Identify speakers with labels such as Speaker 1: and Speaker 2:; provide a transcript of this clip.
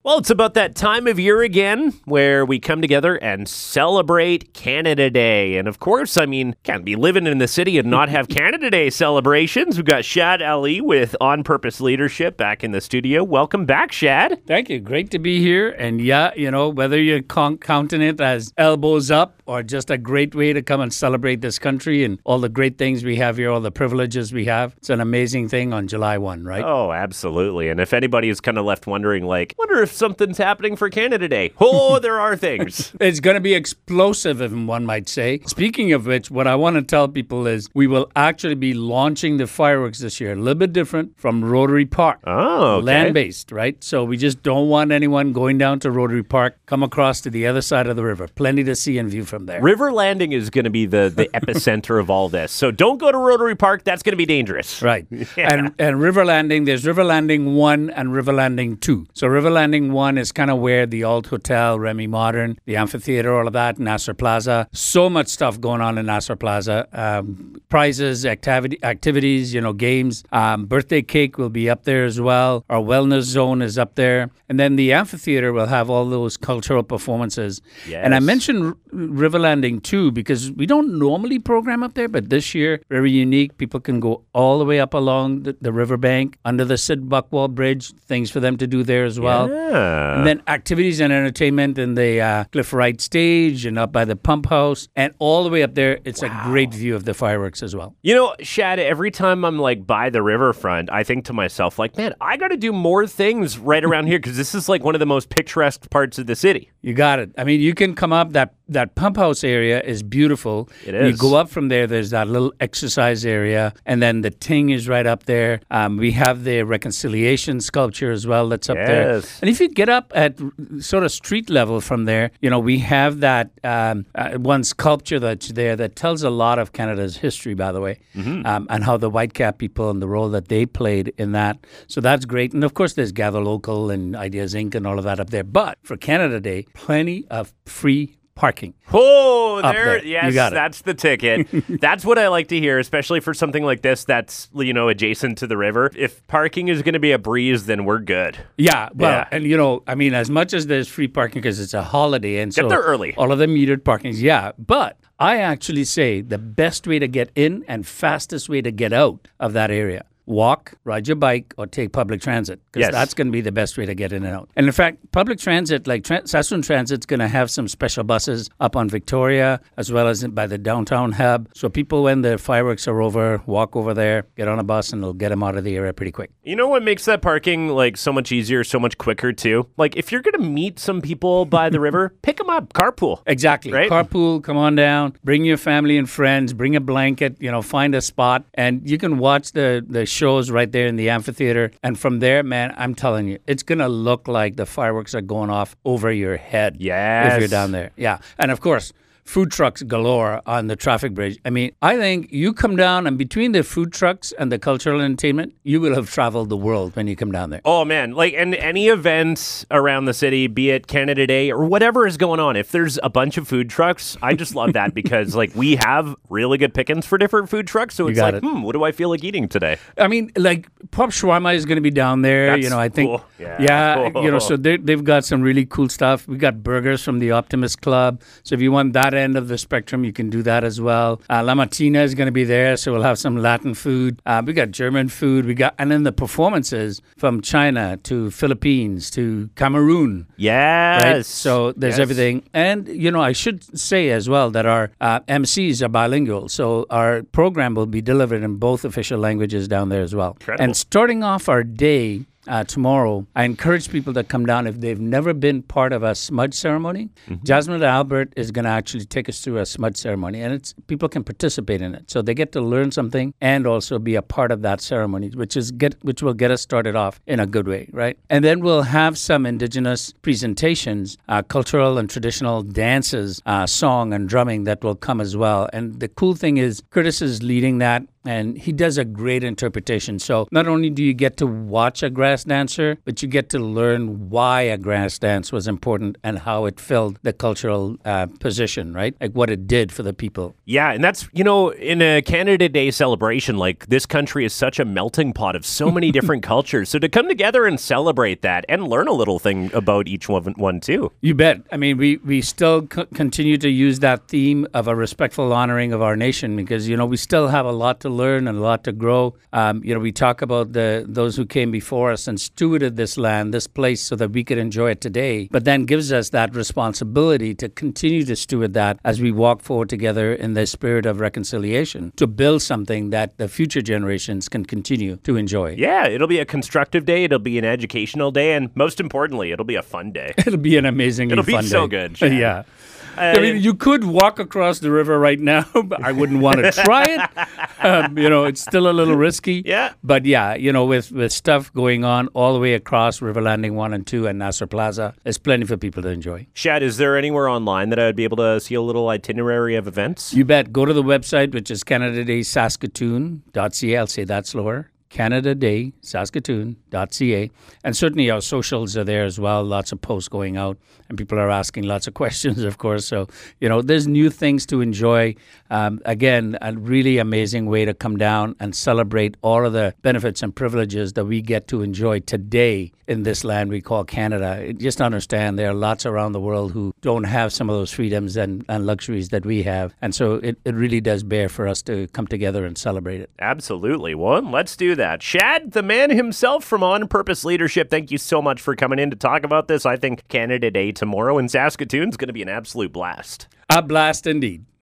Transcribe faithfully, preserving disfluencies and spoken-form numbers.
Speaker 1: Well, it's about that time of year again where we come together and celebrate Canada Day. And of course, I mean, can't be living in the city and not have Canada Day celebrations. We've got Shad Ali with On Purpose Leadership back in the studio. Welcome back, Shad.
Speaker 2: Thank you. Great to be here. And yeah, you know, whether you're con- counting it as elbows up or just a great way to come and celebrate this country and all the great things we have here, all the privileges we have, it's an amazing thing on July first, right?
Speaker 1: Oh, absolutely. And if anybody is kind of left wondering, like, wonder if something's happening for Canada Day. Oh, there are things.
Speaker 2: It's going to be explosive, if one might say. Speaking of which, what I want to tell people is we will actually be launching the fireworks this year, a little bit different from Rotary Park.
Speaker 1: Oh, okay.
Speaker 2: Land-based, right? So we just don't want anyone going down to Rotary Park, come across to the other side of the river. Plenty to see and view from there.
Speaker 1: River Landing is going to be the, the epicenter of all this. So don't go to Rotary Park. That's going to be dangerous.
Speaker 2: Right.
Speaker 1: Yeah.
Speaker 2: And and River Landing, there's River Landing one and River Landing two. So River Landing one is kind of where the Alt Hotel, Remy Modern, the amphitheater, all of that, Nassau Plaza. So much stuff going on in Nassau Plaza. Um, prizes, activity, activities, you know, games. Um, birthday cake will be up there as well. Our wellness zone is up there. And then the amphitheater will have all those cultural performances.
Speaker 1: Yes.
Speaker 2: And I mentioned R- River Landing too because we don't normally program up there, but this year, very unique. People can go all the way up along the, the riverbank, under the Sid Buckwall Bridge, things for them to do there as well.
Speaker 1: Yeah.
Speaker 2: And then activities and entertainment in the uh, Cliff Wright stage and up by the pump house. And all the way up there, it's wow. a great view of the fireworks as well.
Speaker 1: You know, Shad, every time I'm like by the riverfront, I think to myself, like, man, I got to do more things right around here because this is like one of the most picturesque parts of the city.
Speaker 2: You got it. I mean, you can come up, that that pump house area is beautiful.
Speaker 1: It is.
Speaker 2: You go up from there, there's that little exercise area, and then the Ting is right up there. Um, we have the reconciliation sculpture as well that's up
Speaker 1: yes.
Speaker 2: there. And if you get up at sort of street level from there, you know, we have that um, uh, one sculpture that's there that tells a lot of Canada's history, by the way, mm-hmm. um, and how the Whitecap people and the role that they played in that. So that's great. And of course, there's Gather Local and Ideas Incorporated and all of that up there. But for Canada Day, plenty of free parking.
Speaker 1: Oh, there,
Speaker 2: there.
Speaker 1: yes, that's the ticket. That's what I like to hear, especially for something like this that's, you know, adjacent to the river. If parking is going to be a breeze, then we're good.
Speaker 2: Yeah, well,
Speaker 1: yeah.
Speaker 2: and you know, I mean, as much as there's free parking because it's a holiday, and so
Speaker 1: get there early.
Speaker 2: All of the metered parkings, yeah. But I actually say the best way to get in and fastest way to get out of that area. Walk, ride your bike, or take public transit because
Speaker 1: yes.
Speaker 2: that's going to be the best way to get in and out. And in fact, public transit, like Tra- Saskatoon Transit's going to have some special buses up on Victoria as well as by the downtown hub. So people, when the fireworks are over, walk over there, get on a bus, and it'll get them out of the area pretty quick.
Speaker 1: You know what makes that parking like so much easier, so much quicker too? Like if you're going to meet some people by the river, pick them up, carpool.
Speaker 2: Exactly.
Speaker 1: Right?
Speaker 2: Carpool, come on down, bring your family and friends, bring a blanket, you know, find a spot, and you can watch the, the shows right there in the amphitheater. And from there, man, I'm telling you, it's going to look like the fireworks are going off over your head.
Speaker 1: Yes.
Speaker 2: If you're down there. Yeah. And of course, food trucks galore on the traffic bridge. I mean, I think you come down and between the food trucks and the cultural entertainment, you will have traveled the world when you come down there.
Speaker 1: Oh, man. Like, and any event around the city, be it Canada Day or whatever is going on, if there's a bunch of food trucks, I just love that because, like, we have really good pickings for different food trucks. So it's like, it. hmm, what do I feel like eating today?
Speaker 2: I mean, like, Pop Shawarma is going to be down there.
Speaker 1: That's
Speaker 2: you know, I think.
Speaker 1: Cool. Yeah.
Speaker 2: Yeah.
Speaker 1: Cool.
Speaker 2: You know, so they've got some really cool stuff. We got burgers from the Optimist Club. So if you want that end of the spectrum, you can do that as well. Uh, La Matina is going to be there, so we'll have some Latin food. Uh, we got German food. We got, and then the performances from China to Philippines to Cameroon.
Speaker 1: Yes.
Speaker 2: Right? So there's
Speaker 1: yes.
Speaker 2: everything. And, you know, I should say as well that our uh, M Cs are bilingual. So our program will be delivered in both official languages down there as well.
Speaker 1: Incredible.
Speaker 2: And starting off our day, Uh, tomorrow, I encourage people to come down if they've never been part of a smudge ceremony. Mm-hmm. Jasmine Albert is going to actually take us through a smudge ceremony, and it's people can participate in it, so they get to learn something and also be a part of that ceremony, which is get which will get us started off in a good way, right? And then we'll have some Indigenous presentations, uh, cultural and traditional dances, uh, song and drumming that will come as well. And the cool thing is, Curtis is leading that. And he does a great interpretation. So not only do you get to watch a grass dancer, but you get to learn why a grass dance was important and how it filled the cultural uh, position, right? Like what it did for the people.
Speaker 1: Yeah, and that's, you know, in a Canada Day celebration, like this country is such a melting pot of so many different cultures. So to come together and celebrate that and learn a little thing about each one, one too.
Speaker 2: You bet. I mean, we, we still c- continue to use that theme of a respectful honoring of our nation because, you know, we still have a lot to learn and a lot to grow. Um, you know, we talk about the those who came before us and stewarded this land, this place, so that we could enjoy it today, but then gives us that responsibility to continue to steward that as we walk forward together in the spirit of reconciliation to build something that the future generations can continue to enjoy.
Speaker 1: Yeah, it'll be a constructive day, it'll be an educational day, and most importantly, it'll be a fun day.
Speaker 2: It'll be an amazingly
Speaker 1: it'll
Speaker 2: fun day.
Speaker 1: It'll be so good. Chad.
Speaker 2: Yeah.
Speaker 1: Uh,
Speaker 2: I mean, you could walk across the river right now, but I wouldn't want to try it. Um, you know, it's still a little risky.
Speaker 1: Yeah.
Speaker 2: But yeah, you know, with, with stuff going on all the way across River Landing one and two and Nasser Plaza, there's plenty for people to enjoy.
Speaker 1: Shad, is there anywhere online that I would be able to see a little itinerary of events?
Speaker 2: You bet. Go to the website, which is canada day saskatoon dot c a. I'll say that slower. canada day saskatoon dot c a. And certainly our socials are there as well. Lots of posts going out and people are asking lots of questions, of course. So, you know, there's new things to enjoy. Um, again, a really amazing way to come down and celebrate all of the benefits and privileges that we get to enjoy today in this land we call Canada. Just understand there are lots around the world who don't have some of those freedoms and, and luxuries that we have. And so it, it really does bear for us to come together and celebrate it.
Speaker 1: Absolutely. Well, let's do that. Shad, the man himself from On Purpose Leadership, thank you so much for coming in to talk about this. I think Canada Day tomorrow in Saskatoon is going to be an absolute blast.
Speaker 2: A blast indeed.